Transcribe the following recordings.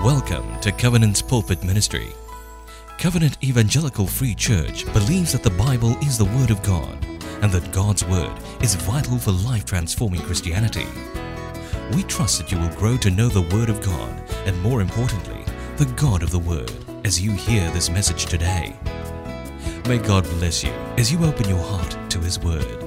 Welcome to Covenant's Pulpit Ministry. Covenant Evangelical Free Church believes that the Bible is the Word of God and that God's Word is vital for life-transforming Christianity. We trust that you will grow to know the Word of God and, more importantly, the God of the Word as you hear this message today. May God bless you as you open your heart to His Word.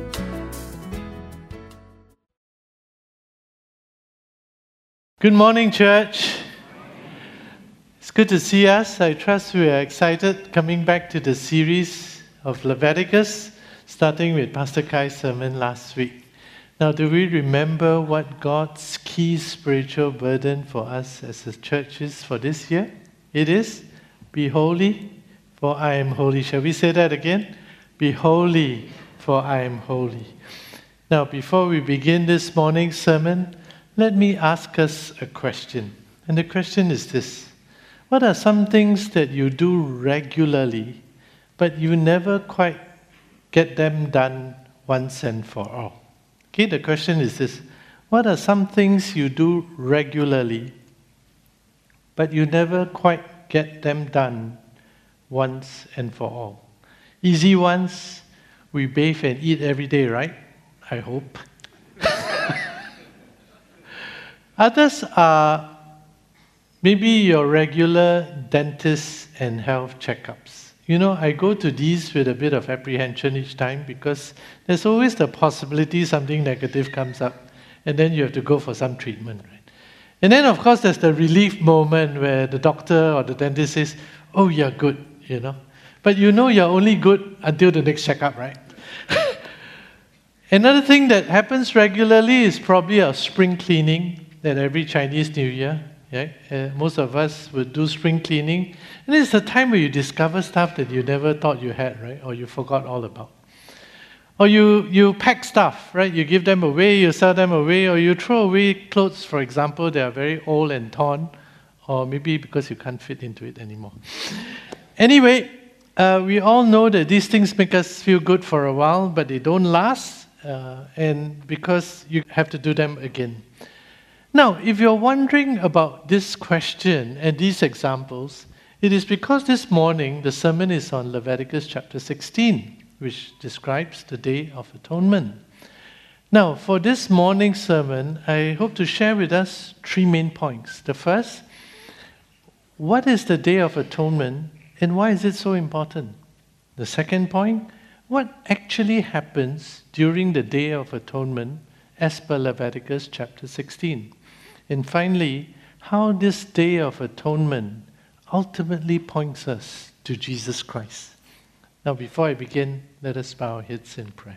Good morning, church. It's good to see us. I trust we are excited coming back to the series of Leviticus, starting with Pastor Kai's sermon last week. Now, do we remember what God's key spiritual burden for us as a church is for this year? It is, be holy, for I am holy. Shall we say that again? Be holy, for I am holy. Now, before we begin this morning's sermon, let me ask us a question. And the question is this: what are some things that you do regularly, but you never quite get them done once and for all? Okay, the question is this: what are some things you do regularly, but you never quite get them done once and for all? Easy ones: we bathe and eat every day, right? I hope. Others are maybe your regular dentist and health checkups. You know, I go to these with a bit of apprehension each time because there's always the possibility something negative comes up and then you have to go for some treatment, right? And then, of course, there's the relief moment where the doctor or the dentist says, oh, you're good, you know. But you know you're only good until the next checkup, right? Another thing that happens regularly is probably our spring cleaning that every Chinese New Year. Yeah? Most of us would do spring cleaning. And it's the time where you discover stuff that you never thought you had, right? Or you forgot all about. Or you pack stuff, right? You give them away, you sell them away, or you throw away clothes, for example, that are very old and torn, or maybe because you can't fit into it anymore. Anyway, we all know that these things make us feel good for a while, but they don't last, and because you have to do them again. Now, if you're wondering about this question and these examples, it is because this morning the sermon is on Leviticus chapter 16, which describes the Day of Atonement. Now, for this morning's sermon, I hope to share with us three main points. The first, what is the Day of Atonement and why is it so important? The second point, what actually happens during the Day of Atonement as per Leviticus chapter 16? And finally, how this Day of Atonement ultimately points us to Jesus Christ. Now, before I begin, let us bow our heads in prayer.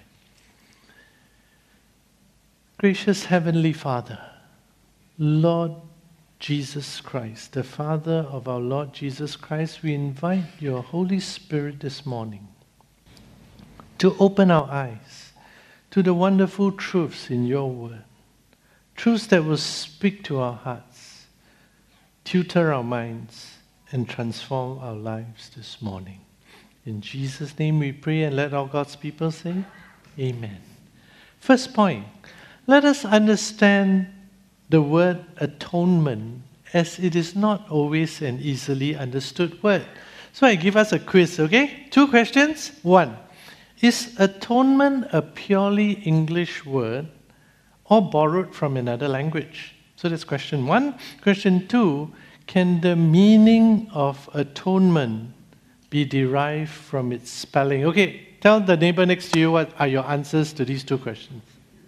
Gracious Heavenly Father, Lord Jesus Christ, the Father of our Lord Jesus Christ, we invite your Holy Spirit this morning to open our eyes to the wonderful truths in your word. Truths that will speak to our hearts, tutor our minds, and transform our lives this morning. In Jesus' name we pray, and let all God's people say, Amen. First point, let us understand the word atonement, as it is not always an easily understood word. So I give us a quiz, okay? 2 questions. 1, is atonement a purely English word or borrowed from another language? So that's question 1. Question 2, can the meaning of atonement be derived from its spelling? Okay, tell the neighbor next to you what are your answers to these 2 questions.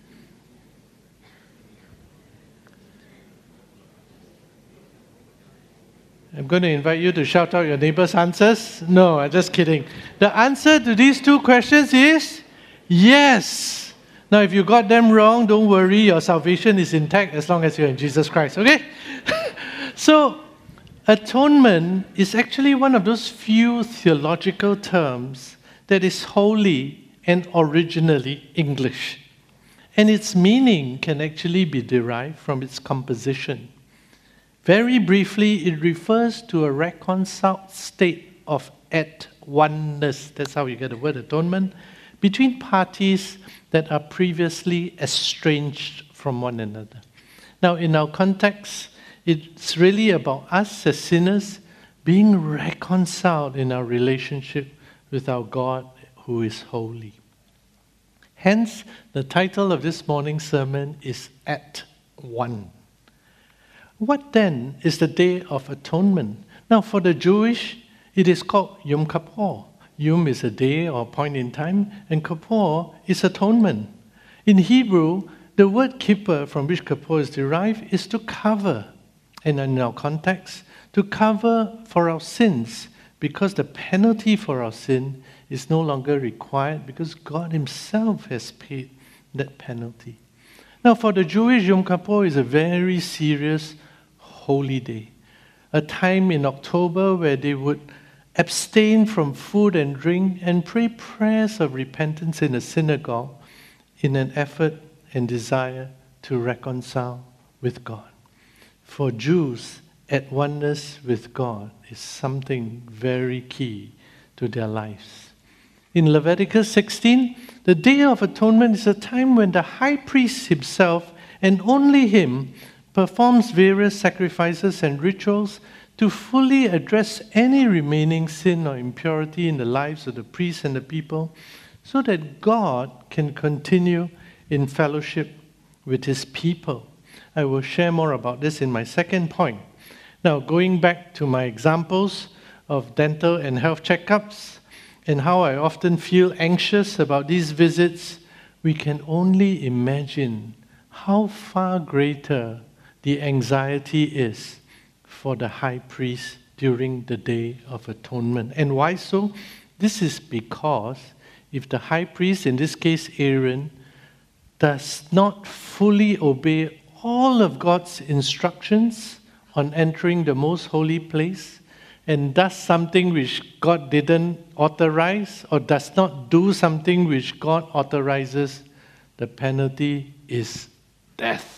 I'm going to invite you to shout out your neighbor's answers. No, I'm just kidding. The answer to these 2 questions is yes. Now, if you got them wrong, don't worry. Your salvation is intact as long as you're in Jesus Christ, okay? So, atonement is actually one of those few theological terms that is wholly and originally English. And its meaning can actually be derived from its composition. Very briefly, it refers to a reconciled state of at oneness. That's how you get the word atonement. Between parties that are previously estranged from one another. Now, in our context, It's really about us as sinners being reconciled in our relationship with our God who is holy. Hence, the title of this morning's sermon is At One. What then is the Day of Atonement? Now, for the Jewish, it is called Yom Kippur. Yom is a day or point in time, and Kippur is atonement. In Hebrew, the word kippur, from which Kippur is derived, is to cover. And in our context, to cover for our sins, because the penalty for our sin is no longer required, because God Himself has paid that penalty. Now, for the Jewish, Yom Kippur is a very serious, holy day. A time in October where they would abstain from food and drink and pray prayers of repentance in a synagogue in an effort and desire to reconcile with God. For Jews, at oneness with God is something very key to their lives. In Leviticus 16, the Day of Atonement is a time when the high priest himself, and only him, performs various sacrifices and rituals to fully address any remaining sin or impurity in the lives of the priests and the people, so that God can continue in fellowship with His people. I will share more about this in my second point. Now, going back to my examples of dental and health checkups and how I often feel anxious about these visits, we can only imagine how far greater the anxiety is for the high priest during the Day of Atonement. And why so? This is because if the high priest, in this case Aaron, does not fully obey all of God's instructions on entering the most holy place and does something which God didn't authorize, or does not do something which God authorizes, the penalty is death.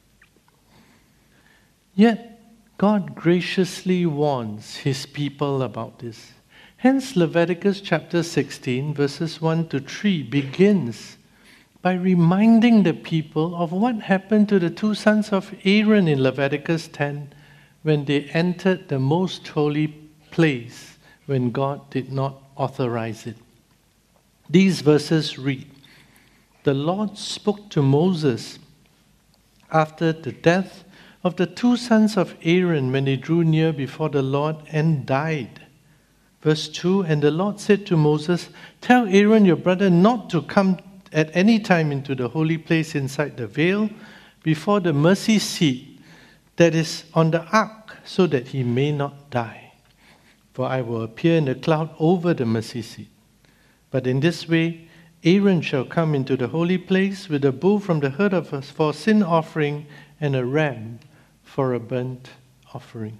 Yet, God graciously warns His people about this. Hence, Leviticus chapter 16, verses 1 to 3 begins by reminding the people of what happened to the two sons of Aaron in Leviticus 10 when they entered the most holy place when God did not authorize it. These verses read, "The Lord spoke to Moses after the death of the two sons of Aaron when they drew near before the Lord and died." Verse 2, "And the Lord said to Moses, 'Tell Aaron your brother not to come at any time into the holy place inside the veil before the mercy seat that is on the ark, so that he may not die. For I will appear in the cloud over the mercy seat. But in this way Aaron shall come into the holy place with a bull from the herd of us for sin offering and a ram for a burnt offering.'"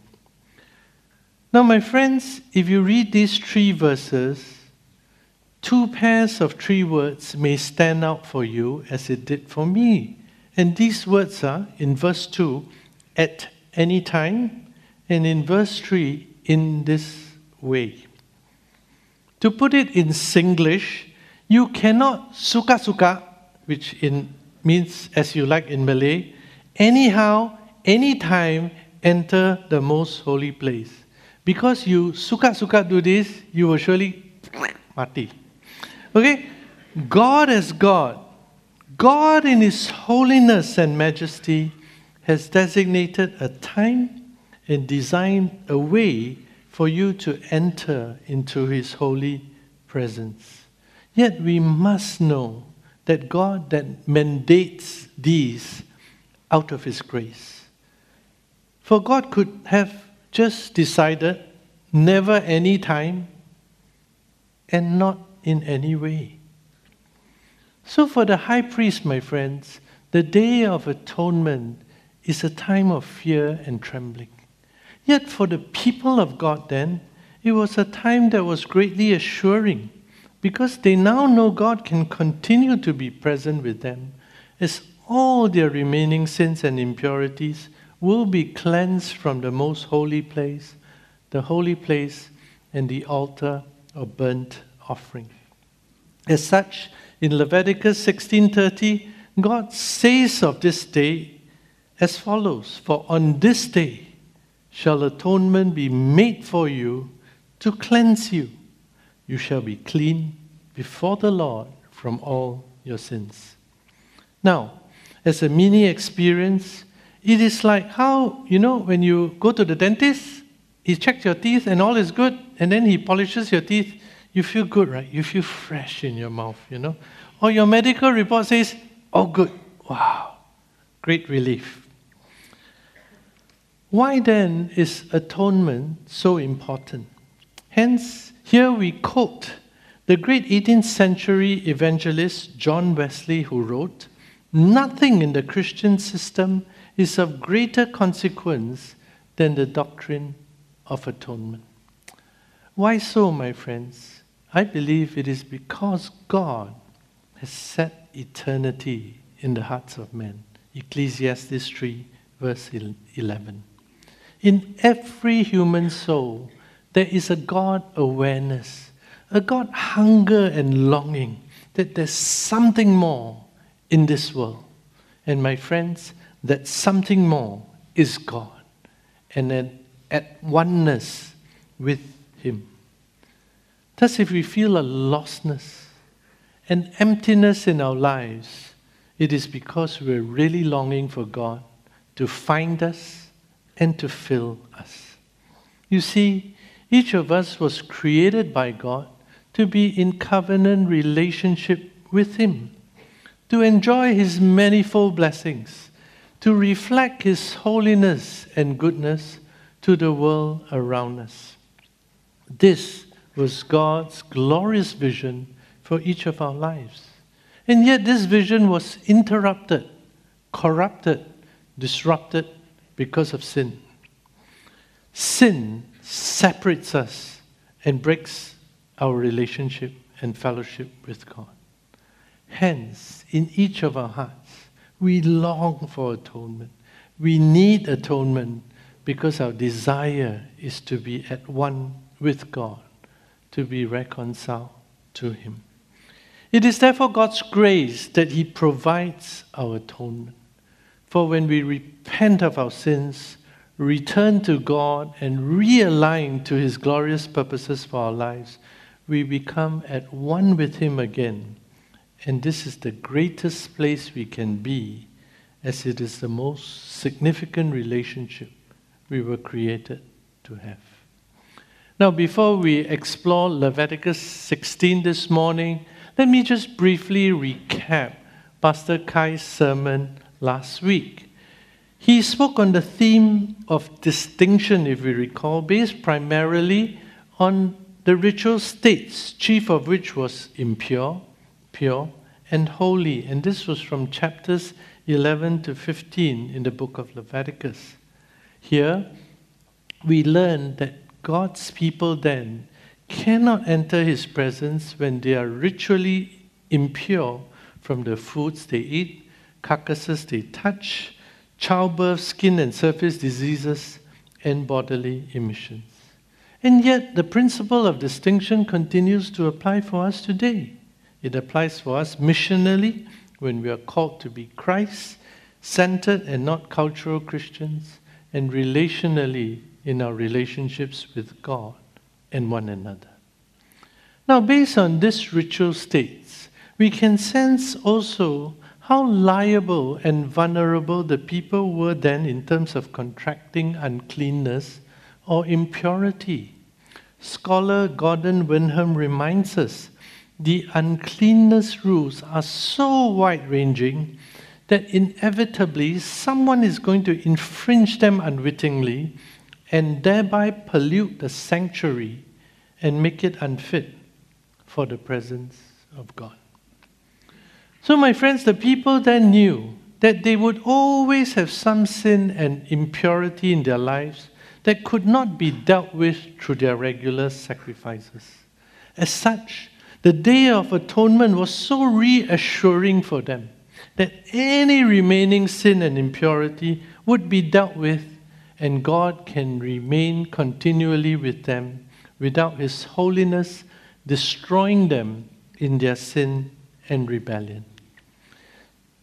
Now, my friends, if you read these three verses, two pairs of three words may stand out for you as it did for me. And these words are, in verse 2, "at any time," and in verse 3, "in this way." To put it in Singlish, you cannot suka-suka, which means as you like in Malay, anyhow, anytime enter the most holy place. Because you suka-suka do this, you will surely mati. Okay? God as God, God in His holiness and majesty has designated a time and designed a way for you to enter into His holy presence. Yet we must know that God that mandates these out of His grace. For God could have just decided never any time and not in any way. So for the high priest, my friends, the Day of Atonement is a time of fear and trembling. Yet for the people of God then, it was a time that was greatly assuring, because they now know God can continue to be present with them, as all their remaining sins and impurities will be cleansed from the most holy place, the holy place and the altar of burnt offering. As such, in Leviticus 16:30, God says of this day, as follows: For on this day shall atonement be made for you to cleanse you. You shall be clean before the Lord from all your sins. Now, as a mini experience, it is like how, when you go to the dentist, he checks your teeth and all is good, and then he polishes your teeth. You feel good, right? You feel fresh in your mouth, Or your medical report says, oh, good. Wow. Great relief. Why then is atonement so important? Hence, here we quote the great 18th century evangelist John Wesley, who wrote, "Nothing in the Christian system is of greater consequence than the doctrine of atonement." Why so, my friends? I believe it is because God has set eternity in the hearts of men. Ecclesiastes 3, verse 11. In every human soul, there is a God awareness, a God hunger and longing that there's something more in this world. And my friends, that something more is God, and then at oneness with Him. Thus, if we feel a lostness, an emptiness in our lives, it is because we're really longing for God to find us and to fill us. You see, each of us was created by God to be in covenant relationship with Him, to enjoy His manifold blessings, to reflect His holiness and goodness to the world around us. This was God's glorious vision for each of our lives. And yet this vision was interrupted, corrupted, disrupted because of sin. Sin separates us and breaks our relationship and fellowship with God. Hence, in each of our hearts, we long for atonement. We need atonement because our desire is to be at one with God, to be reconciled to Him. It is therefore God's grace that He provides our atonement. For when we repent of our sins, return to God, and realign to His glorious purposes for our lives, we become at one with Him again. And this is the greatest place we can be, as it is the most significant relationship we were created to have. Now, before we explore Leviticus 16 this morning, let me just briefly recap Pastor Kai's sermon last week. He spoke on the theme of distinction, if we recall, based primarily on the ritual states, chief of which was impure, pure, and holy. And this was from chapters 11 to 15 in the book of Leviticus. Here, we learn that God's people then cannot enter His presence when they are ritually impure from the foods they eat, carcasses they touch, childbirth, skin and surface diseases, and bodily emissions. And yet, the principle of distinction continues to apply for us today. It applies for us missionally when we are called to be Christ-centered and not cultural Christians, and relationally in our relationships with God and one another. Now, based on these ritual states, we can sense also how liable and vulnerable the people were then in terms of contracting uncleanness or impurity. Scholar Gordon Wenham reminds us the uncleanness rules are so wide-ranging that inevitably someone is going to infringe them unwittingly and thereby pollute the sanctuary and make it unfit for the presence of God. So, my friends, the people then knew that they would always have some sin and impurity in their lives that could not be dealt with through their regular sacrifices. As such, the Day of Atonement was so reassuring for them that any remaining sin and impurity would be dealt with, and God can remain continually with them without His holiness destroying them in their sin and rebellion.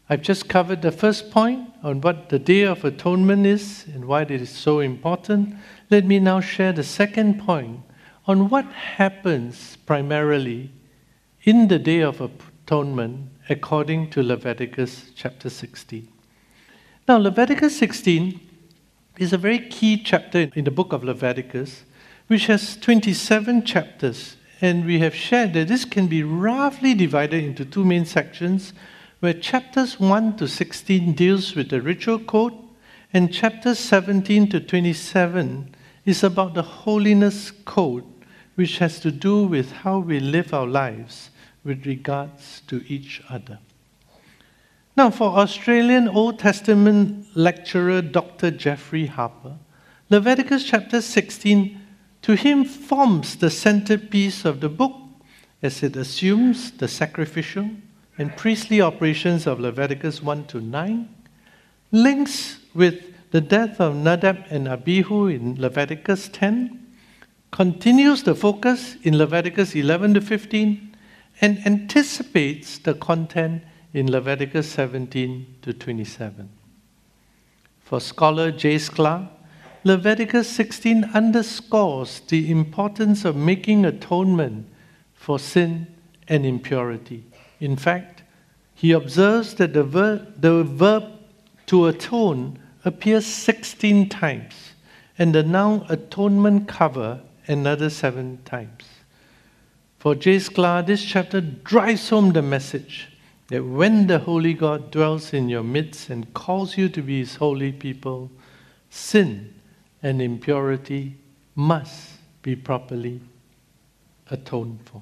I've just covered the first point on what the Day of Atonement is and why it is so important. Let me now share the second point on what happens primarily in the Day of Atonement according to Leviticus chapter 16. Now, Leviticus 16 is a very key chapter in the book of Leviticus, which has 27 chapters. And we have shared that this can be roughly divided into two main sections, where chapters 1 to 16 deals with the ritual code, and chapters 17 to 27 is about the holiness code, which has to do with how we live our lives with regards to each other. Now, for Australian Old Testament lecturer Dr. Jeffrey Harper, Leviticus chapter 16 to him forms the centerpiece of the book, as it assumes the sacrificial and priestly operations of Leviticus 1 to 9, links with the death of Nadab and Abihu in Leviticus 10, continues the focus in Leviticus 11 to 15, and anticipates the content in Leviticus 17 to 27. For scholar J. Sklar, Leviticus 16 underscores the importance of making atonement for sin and impurity. In fact, he observes that the verb to atone appears 16 times, and the noun atonement cover another 7 times. For J. Sklar, this chapter drives home the message that when the Holy God dwells in your midst and calls you to be His holy people, sin and impurity must be properly atoned for.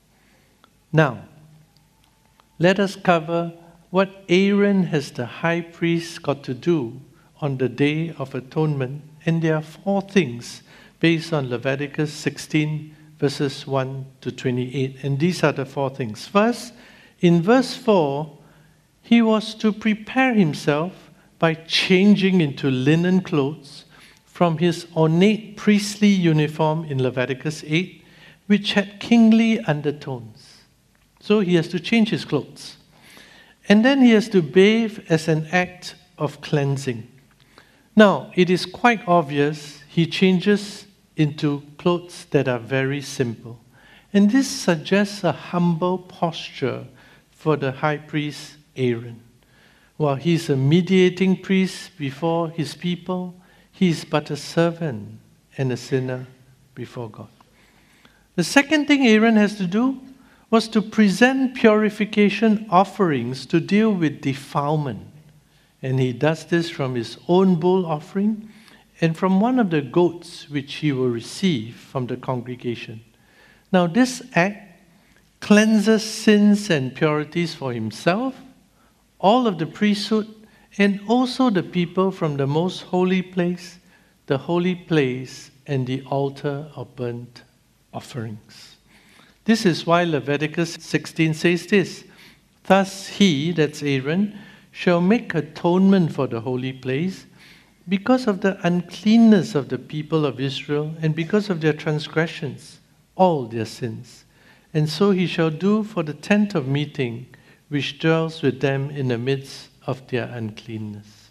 Now, let us cover what Aaron as the high priest got to do on the Day of Atonement, and there are 4 things based on Leviticus 16 verses 1 to 28, and these are the 4 things. First, in verse 4, he was to prepare himself by changing into linen clothes from his ornate priestly uniform in Leviticus 8, which had kingly undertones. So he has to change his clothes. And then he has to bathe as an act of cleansing. Now, it is quite obvious he changes into clothes that are very simple. And this suggests a humble posture for the high priest Aaron. While he's a mediating priest before his people, he is but a servant and a sinner before God. The second thing Aaron has to do was to present purification offerings to deal with defilement. And he does this from his own bull offering and from one of the goats which he will receive from the congregation. Now, this act cleanses sins and impurities for himself, all of the priesthood, and also the people from the most holy place, the holy place, and the altar of burnt offerings. This is why Leviticus 16 says this: "Thus he," that's Aaron, "shall make atonement for the holy place because of the uncleanness of the people of Israel and because of their transgressions, all their sins. And so he shall do for the tent of meeting, which dwells with them in the midst of their uncleanness."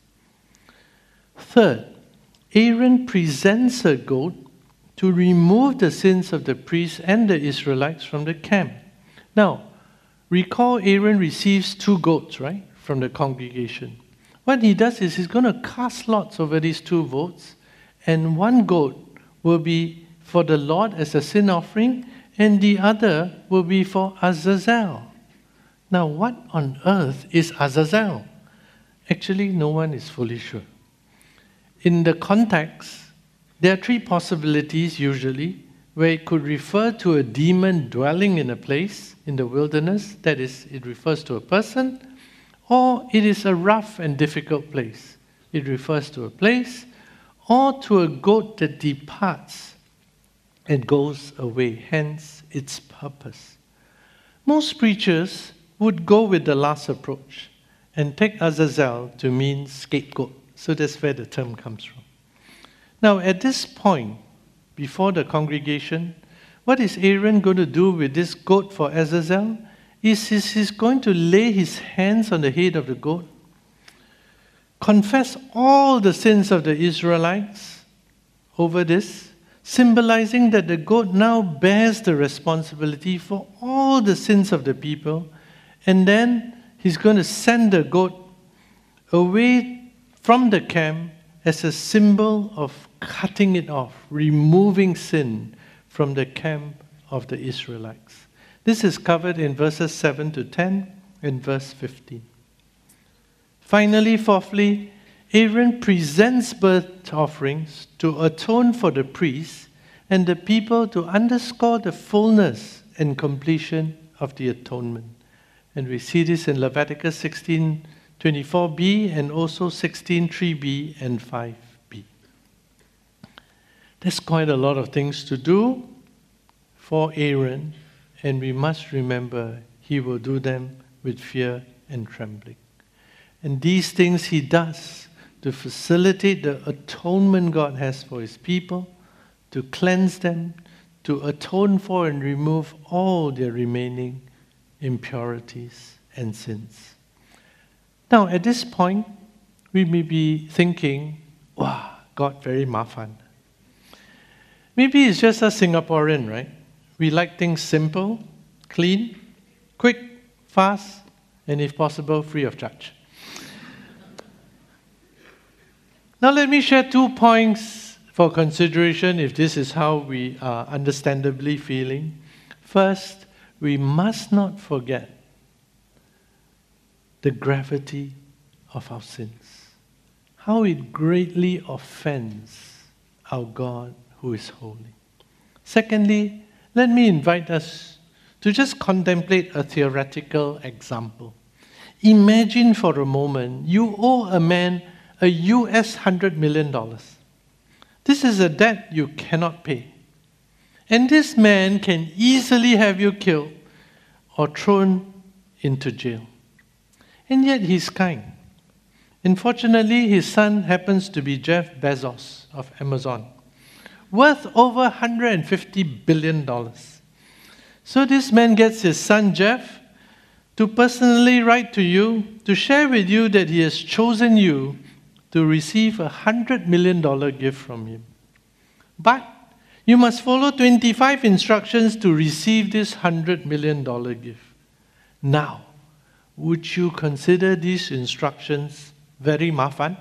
Third, Aaron presents a goat to remove the sins of the priests and the Israelites from the camp. Now, recall Aaron receives 2 goats, right, from the congregation. What he does is he's going to cast lots over these 2 votes, and 1 goat will be for the Lord as a sin offering, and the other will be for Azazel. Now, what on earth is Azazel? Actually, no one is fully sure. In the context, there are 3 possibilities usually, where it could refer to a demon dwelling in a place in the wilderness, that is, it refers to a person, or it is a rough and difficult place. It refers to a place, or to a goat that departs and goes away, hence its purpose. Most preachers would go with the last approach and take Azazel to mean scapegoat. So that's where the term comes from. Now, at this point, before the congregation, what is Aaron going to do with this goat for Azazel? he's going to lay his hands on the head of the goat, confess all the sins of the Israelites over this, symbolizing that the goat now bears the responsibility for all the sins of the people, and then he's going to send the goat away from the camp as a symbol of cutting it off, removing sin from the camp of the Israelites. This is covered in verses 7 to 10 and verse 15. Finally, fourthly, Aaron presents burnt offerings to atone for the priests and the people to underscore the fullness and completion of the atonement. And we see this in Leviticus 16:24b and also 16:3b and 5b. There's quite a lot of things to do for Aaron, and we must remember he will do them with fear and trembling. And these things he does to facilitate the atonement God has for his people, to cleanse them, to atone for and remove all their remaining impurities and sins. Now, at this point, we may be thinking, wow, God very mafan. Maybe it's just a Singaporean, right? We like things simple, clean, quick, fast, and if possible, free of charge. Now let me share 2 points for consideration if this is how we are understandably feeling. First, we must not forget the gravity of our sins, how it greatly offends our God who is holy. Secondly, let me invite us to just contemplate a theoretical example. Imagine for a moment you owe a man a US $100 million. This is a debt you cannot pay. And this man can easily have you killed or thrown into jail. And yet he's kind. Unfortunately, his son happens to be Jeff Bezos of Amazon, worth over $150 billion. So this man gets his son Jeff to personally write to you, to share with you that he has chosen you to receive a $100 million gift from him. But you must follow 25 instructions to receive this $100 million gift. Now, would you consider these instructions very mafan?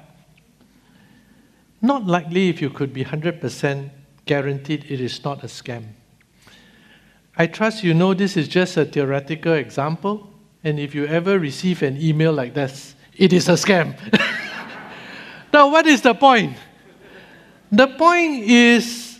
Not likely if you could be 100% guaranteed it is not a scam. I trust you know this is just a theoretical example, and if you ever receive an email like this, it is a scam. Now, what is the point? The point is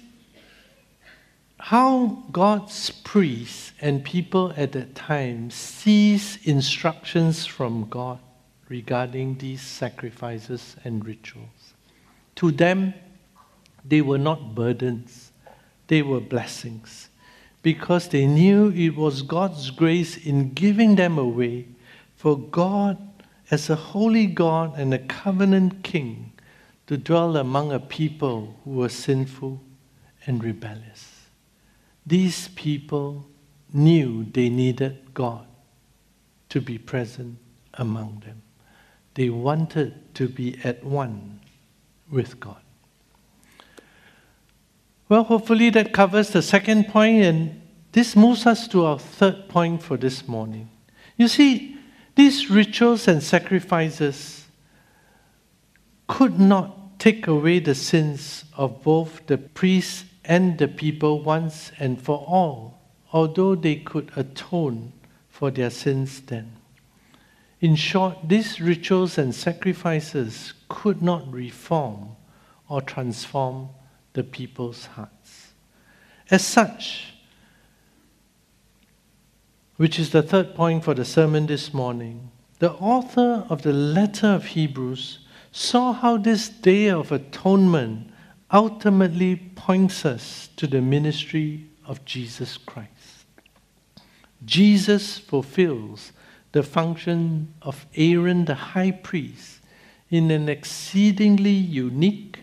how God's priests and people at that time sees instructions from God regarding these sacrifices and rituals. To them, they were not burdens, they were blessings, because they knew it was God's grace in giving them away for God as a holy God and a covenant king to dwell among a people who were sinful and rebellious. These people knew they needed God to be present among them. They wanted to be at one with God. Well, hopefully that covers the second point, and this moves us to our third point for this morning. You see, these rituals and sacrifices could not take away the sins of both the priests and the people once and for all, although they could atone for their sins then. In short, these rituals and sacrifices could not reform or transform the people's hearts. As such, which is the third point for the sermon this morning, the author of the letter of Hebrews saw how this day of atonement ultimately points us to the ministry of Jesus Christ. Jesus fulfills the function of Aaron the high priest in an exceedingly unique,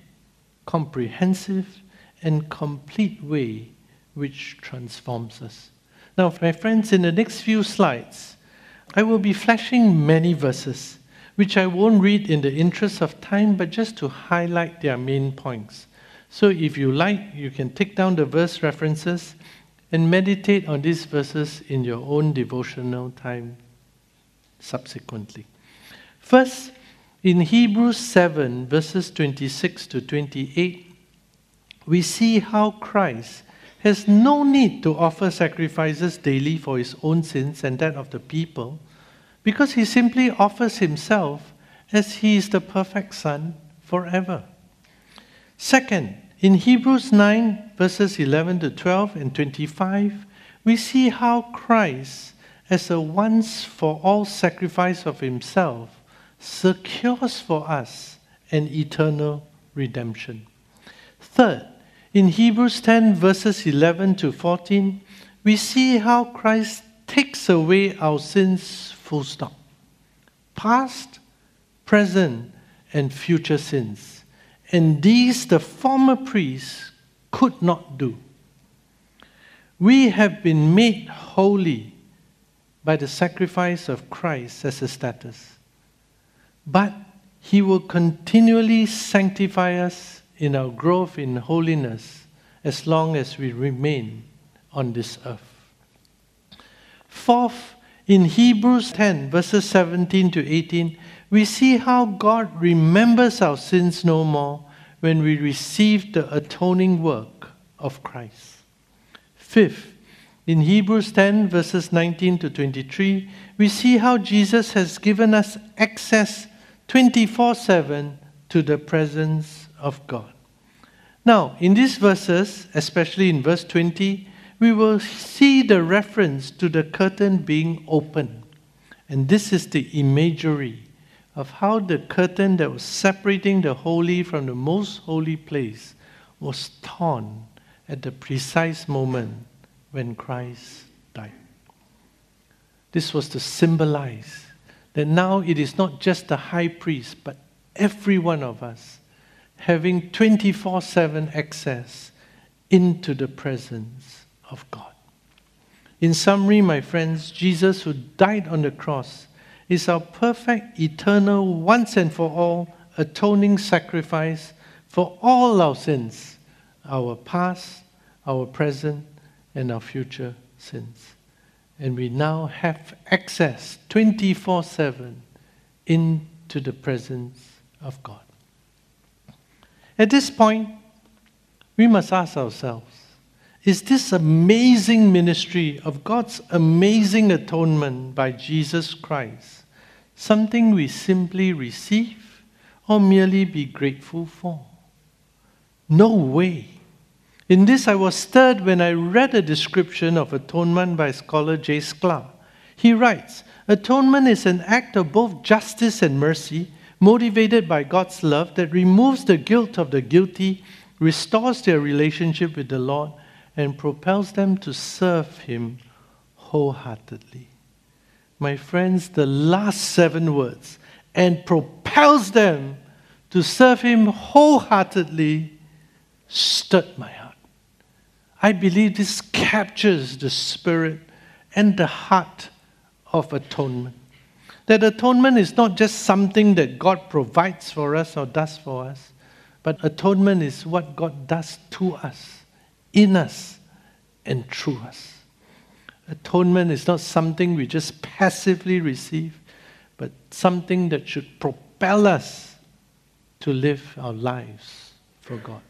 comprehensive, and complete way which transforms us. Now, my friends, in the next few slides, I will be flashing many verses, which I won't read in the interest of time, but just to highlight their main points. So if you like, you can take down the verse references and meditate on these verses in your own devotional time subsequently. First, in Hebrews 7, verses 26 to 28, we see how Christ has no need to offer sacrifices daily for his own sins and that of the people, because he simply offers himself as he is the perfect Son forever. Second, in Hebrews 9, verses 11 to 12 and 25, we see how Christ, as a once-for-all sacrifice of himself, secures for us an eternal redemption. Third, in Hebrews 10, verses 11 to 14, we see how Christ takes away our sins full stop. Past, present, and future sins. And these the former priests could not do. We have been made holy by the sacrifice of Christ as a status. But he will continually sanctify us in our growth in holiness as long as we remain on this earth. Fourth, in Hebrews 10, verses 17 to 18, we see how God remembers our sins no more when we receive the atoning work of Christ. Fifth, in Hebrews 10, verses 19 to 23, we see how Jesus has given us access 24/7 to the presence of God. Now, in these verses, especially in verse 20, we will see the reference to the curtain being open. And this is the imagery of how the curtain that was separating the holy from the most holy place was torn at the precise moment when Christ died. This was to symbolize that now it is not just the high priest, but every one of us having 24/7 access into the presence of God. In summary, my friends, Jesus, who died on the cross, is our perfect, eternal, once and for all atoning sacrifice for all our sins, our past, our present, and our future sins. And we now have access 24/7 into the presence of God. At this point, we must ask ourselves, is this amazing ministry of God's amazing atonement by Jesus Christ something we simply receive or merely be grateful for? No way. In this, I was stirred when I read a description of atonement by scholar J. Sklar. He writes, atonement is an act of both justice and mercy, motivated by God's love that removes the guilt of the guilty, restores their relationship with the Lord, and propels them to serve Him wholeheartedly. My friends, the last 7 words, and propels them to serve Him wholeheartedly, stirred my heart. I believe this captures the spirit and the heart of atonement. That atonement is not just something that God provides for us or does for us, but atonement is what God does to us, in us, and through us. Atonement is not something we just passively receive, but something that should propel us to live our lives for God.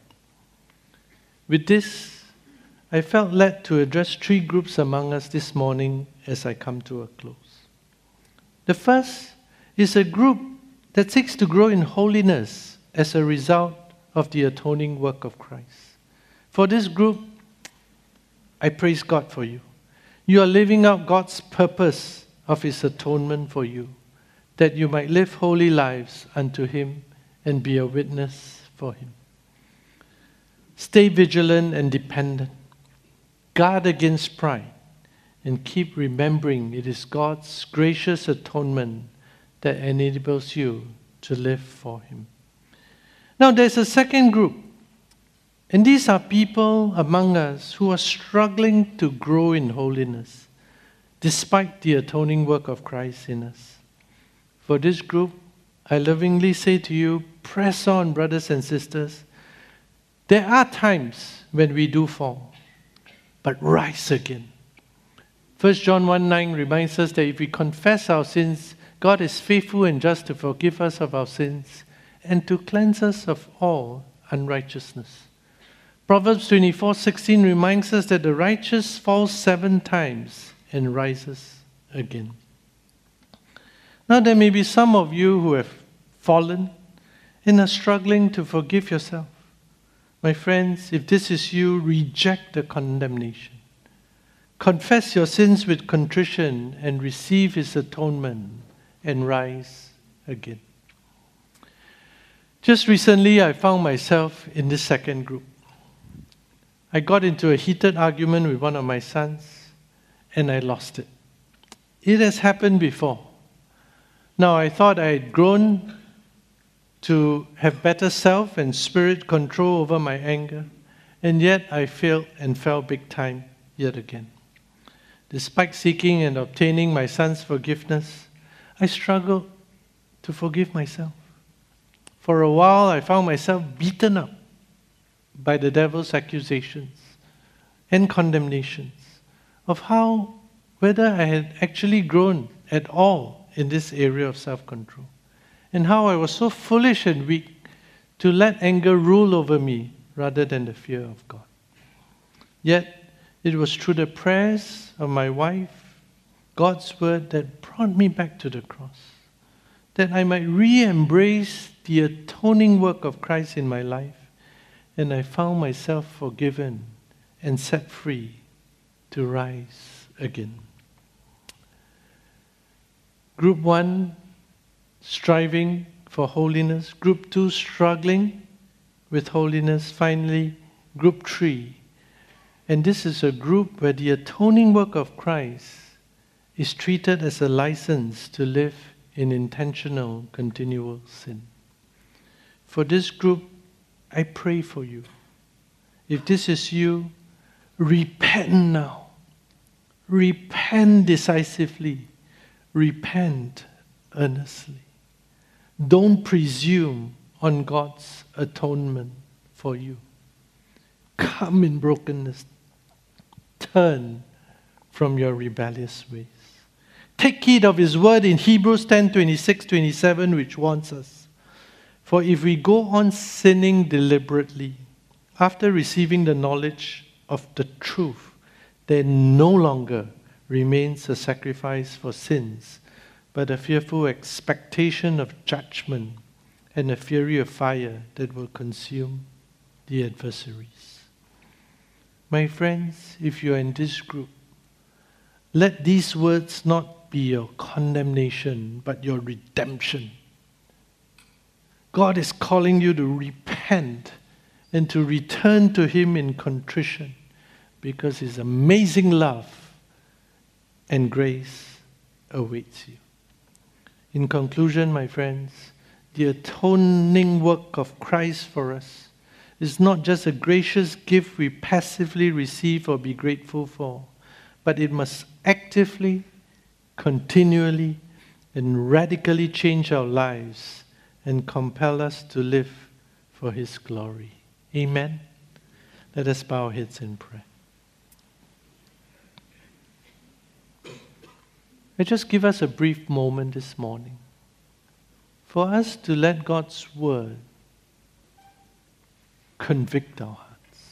With this, I felt led to address 3 groups among us this morning as I come to a close. The first is a group that seeks to grow in holiness as a result of the atoning work of Christ. For this group, I praise God for you. You are living out God's purpose of His atonement for you, that you might live holy lives unto Him and be a witness for Him. Stay vigilant and dependent. Guard against pride and keep remembering it is God's gracious atonement that enables you to live for Him. Now there's a second group And these are people among us who are struggling to grow in holiness, despite the atoning work of Christ in us. For this group, I lovingly say to you, press on, brothers and sisters. There are times when we do fall, but rise again. 1 John 1:9 reminds us that if we confess our sins, God is faithful and just to forgive us of our sins and to cleanse us of all unrighteousness. Proverbs 24:16 reminds us that the righteous falls 7 times and rises again. Now there may be some of you who have fallen and are struggling to forgive yourself. My friends, if this is you, reject the condemnation. Confess your sins with contrition and receive His atonement and rise again. Just recently, I found myself in this second group. I got into a heated argument with one of my sons, and I lost it. It has happened before. Now, I thought I had grown to have better self and spirit control over my anger, and yet I failed and fell big time yet again. Despite seeking and obtaining my son's forgiveness, I struggled to forgive myself. For a while, I found myself beaten up by the devil's accusations and condemnations of whether I had actually grown at all in this area of self-control, and how I was so foolish and weak to let anger rule over me rather than the fear of God. Yet, it was through the prayers of my wife, God's word, that brought me back to the cross, that I might re-embrace the atoning work of Christ in my life, and I found myself forgiven and set free to rise again. Group 1, striving for holiness. Group 2, struggling with holiness. Finally, Group 3. And this is a group where the atoning work of Christ is treated as a license to live in intentional, continual sin. For this group, I pray for you. If this is you, repent now. Repent decisively. Repent earnestly. Don't presume on God's atonement for you. Come in brokenness. Turn from your rebellious ways. Take heed of His word in Hebrews 10:26-27, which warns us. For if we go on sinning deliberately, after receiving the knowledge of the truth, there no longer remains a sacrifice for sins, but a fearful expectation of judgment and a fury of fire that will consume the adversaries. My friends, if you are in this group, let these words not be your condemnation, but your redemption. God is calling you to repent and to return to Him in contrition, because His amazing love and grace awaits you. In conclusion, my friends, the atoning work of Christ for us is not just a gracious gift we passively receive or be grateful for, but it must actively, continually, and radically change our lives and compel us to live for His glory. Amen? Let us bow our heads in prayer. I just give us a brief moment this morning for us to let God's word convict our hearts.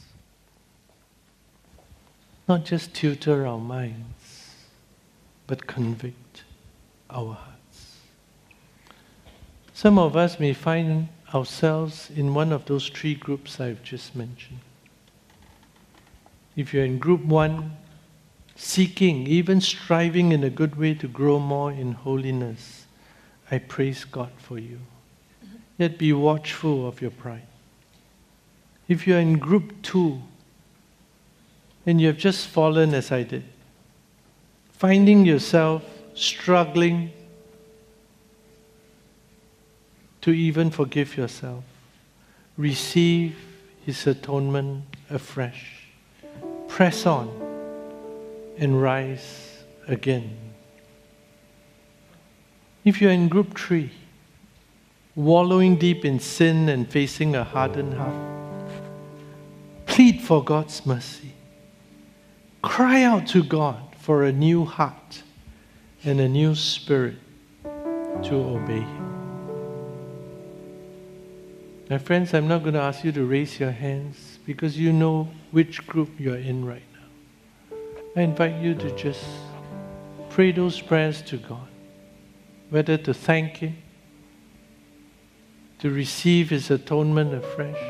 Not just tutor our minds, but convict our hearts. Some of us may find ourselves in one of those 3 groups I've just mentioned. If you're in group 1, seeking, even striving in a good way to grow more in holiness, I praise God for you. Yet be watchful of your pride. If you're in group 2, and you have just fallen as I did, finding yourself struggling to even forgive yourself, receive His atonement afresh. Press on and rise again. If you're in group 3, wallowing deep in sin and facing a hardened heart, plead for God's mercy. Cry out to God for a new heart and a new spirit to obey Him. My friends, I'm not going to ask you to raise your hands because you know which group you're in right now. I invite you to just pray those prayers to God, whether to thank Him, to receive His atonement afresh,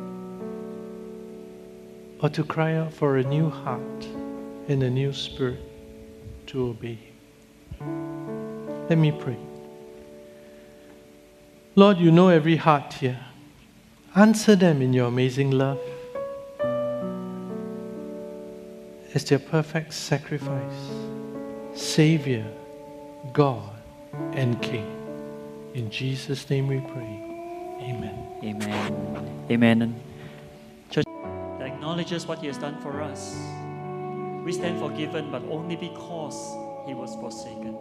or to cry out for a new heart and a new spirit to obey Him. Let me pray. Lord, you know every heart here. Answer them in your amazing love as their perfect sacrifice, Savior, God, and King. In Jesus' name we pray. Amen. Amen. Amen. Church, that acknowledges what He has done for us. We stand forgiven, but only because He was forsaken.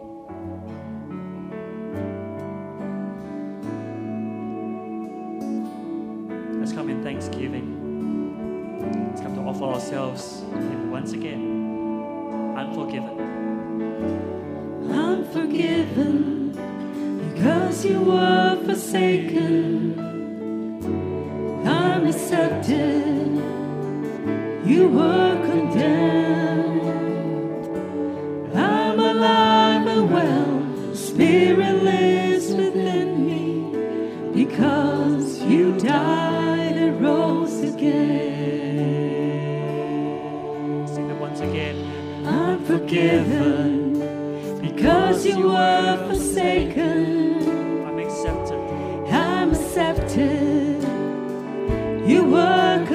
Let's come in thanksgiving. Let's come to offer ourselves to Him once again. Unforgiven. Unforgiven because you were forsaken. I'm accepted. You were condemned. I'm alive and well. Spirit lives within me because you died and rose again. Sing it once again. I'm forgiven because you were forsaken. I'm accepted. I'm accepted. You were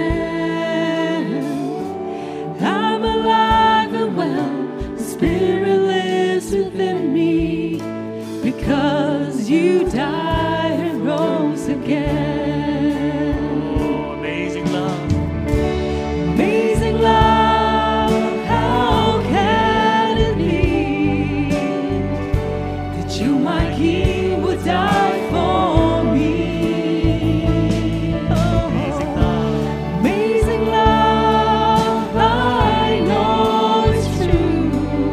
condemned. I'm alive and well. The Spirit lives within me because you died and rose again. Oh, amazing love. Amazing love, how can it be that you, my King, would die for me? Oh, Amazing love. amazing love, I know it's true.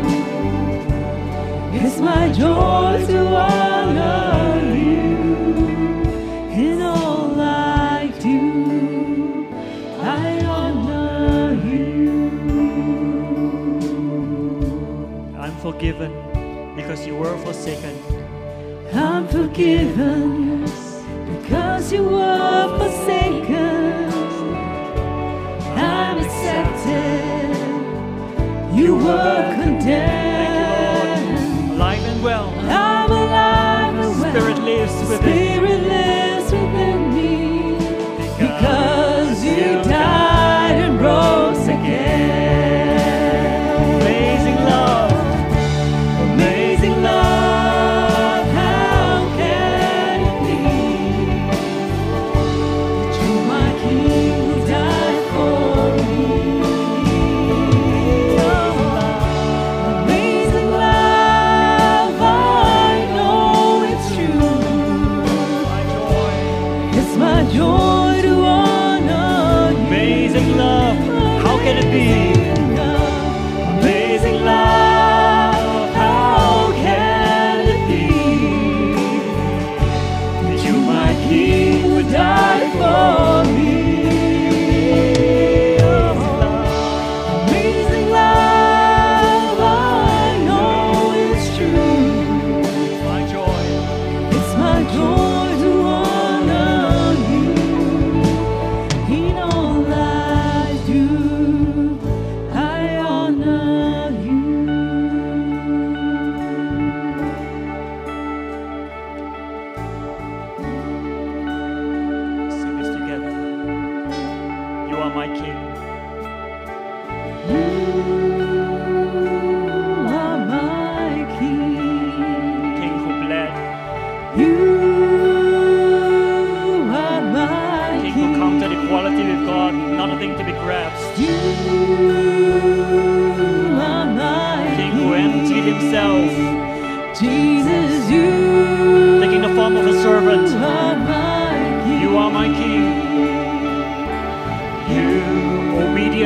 It's my joy to honor you in all I do. I honor you. I'm forgiven because you were forsaken. I'm forgiven because you were forsaken. I'm accepted. You were condemned. Alive and well. I'm alive and well. Spirit lives within. Spirit lives within me because you died and rose again. Amazing love. Amazing love, how can it be that you, my King, will die for me? Amazing love, I know it's true. My joy. It's my joy to honor you. Amazing love. How can it be? Amazing love, how can it be that you, my King, would die for me? Amazing love, I know it's true. My joy. It's my joy to honor you in all I do. I honor you. Sing this together. You are my King. You are my King. King who bled. You are my King who counted equality with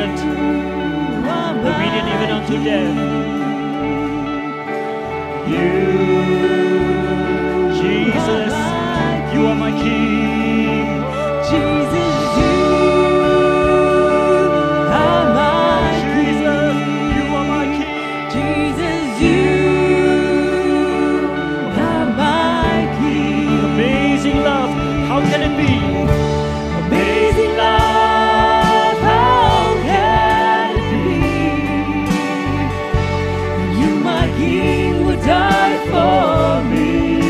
obedient even unto death. Jesus, you are my King. Jesus, you are my Jesus, you are my King. Jesus, you are my King. Amazing love, how can it be? Amazing love, how can it be? You, my King, would die for me.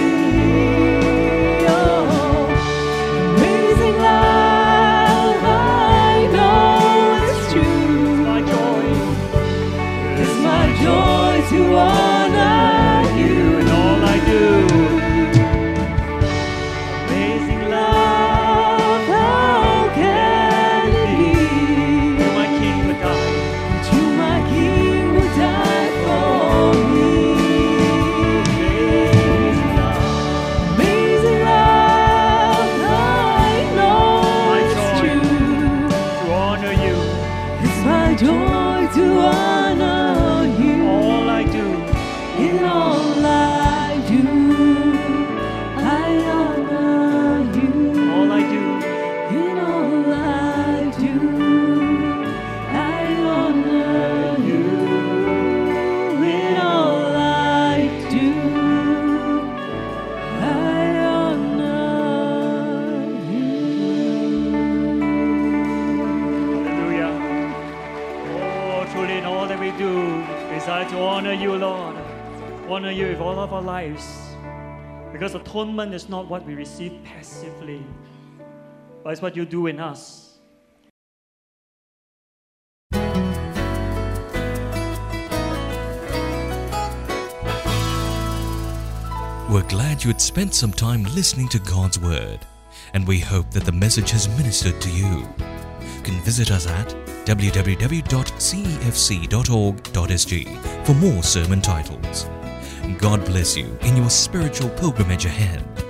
Oh, amazing love, I know it's true. My joy, It's my joy to honor you in all I do. Amazing love, How can it be? my King would die. You, my King, would die for me. Amazing love, Amazing love, I know My it's joy. true. to honor you. It's my joy to honor you. All I do, In all I do, I honor you. all I do. In all I do, I honor you. In all I do, I honor you. Hallelujah. Oh, truly in all that we do, we desire to honor you, Lord. Honor you with all of our lives. Because atonement is not what we receive passively, but it's what you do in us. We're glad you had spent some time listening to God's Word, and we hope that the message has ministered to you. You can visit us at www.cefc.org.sg for more sermon titles. God bless you in your spiritual pilgrimage ahead.